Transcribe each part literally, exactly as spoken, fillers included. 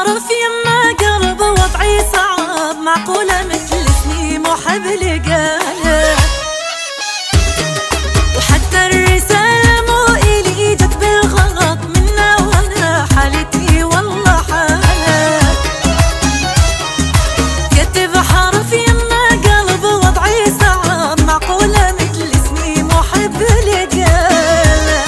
عارف يما قلب وضعي صعب، معقولة مثل اسمي محب لقاله، وحتى الرسالة مو إلي جت بالغلط منا وانا حالتي والله حالة. كتب حرف يما قلب وضعي صعب، معقولة مثل اسمي محب لقاله،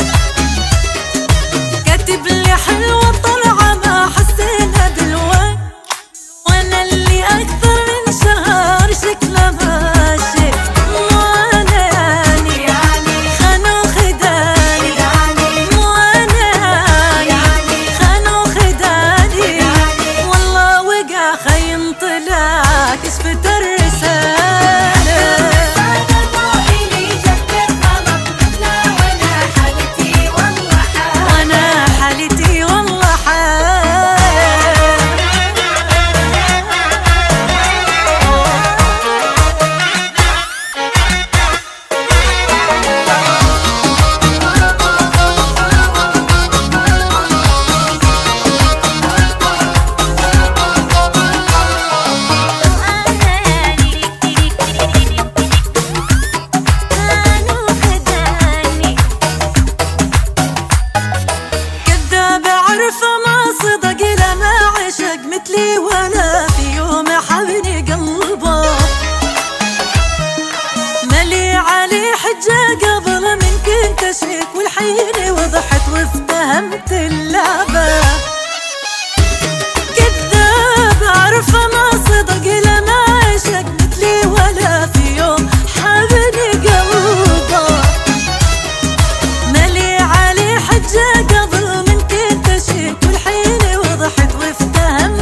كاتب لي حلوة طلعة ما حسينا بالوقت، وانا اللي اكثر من شهر شكله ما شفت، مو انا يعني يعني خانوا خداني، يعني مو انا يعني خانوا خداني، والله وقع خيم طلع كشفت الرسالة. مثلي ولا في يوم حبني قلبه، ملي عليه حجة قبل من كنت اشك، والحين وضحت وافتهمت اللعبة. كذاب عارفة ما صدق لما عشق، مثلي ولا في يوم حبني قلبه، ملي عليه حجة قبل من كنت اشك، والحين وضحت وافتهمت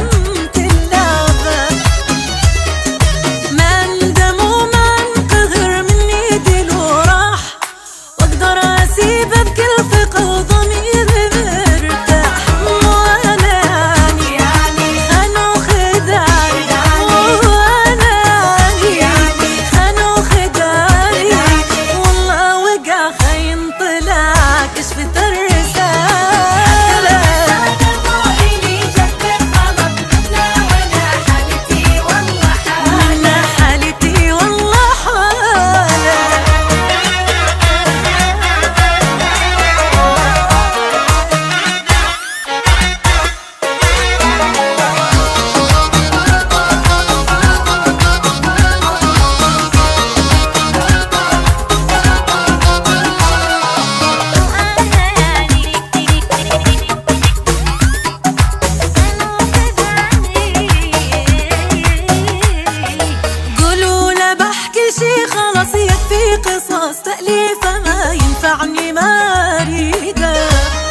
خلاص يكفي قصص تأليفه ما ينفعني ما أريده،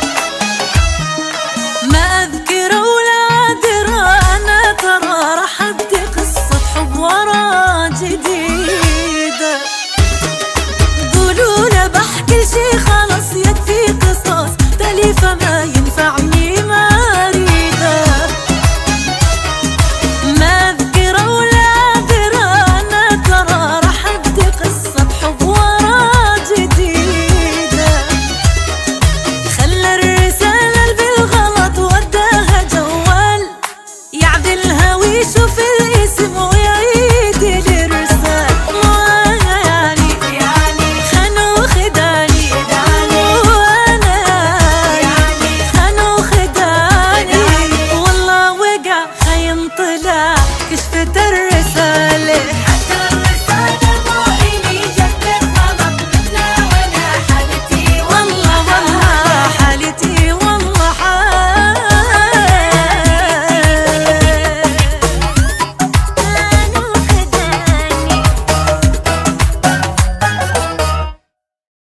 ما أذكره ولا أدرى أنا ترى راح أبدي قصة حب ورا جديدة. قولوا له بحكي شي خلاص يكفي قصص تأليفه ما ينفعني ما أريده، ما أذكره ولا أدرى أنا ترى راح أبدي قصة حب ورا جديدة. خلى الرسالة بالغلط وداها جوال يعدلها ويشوف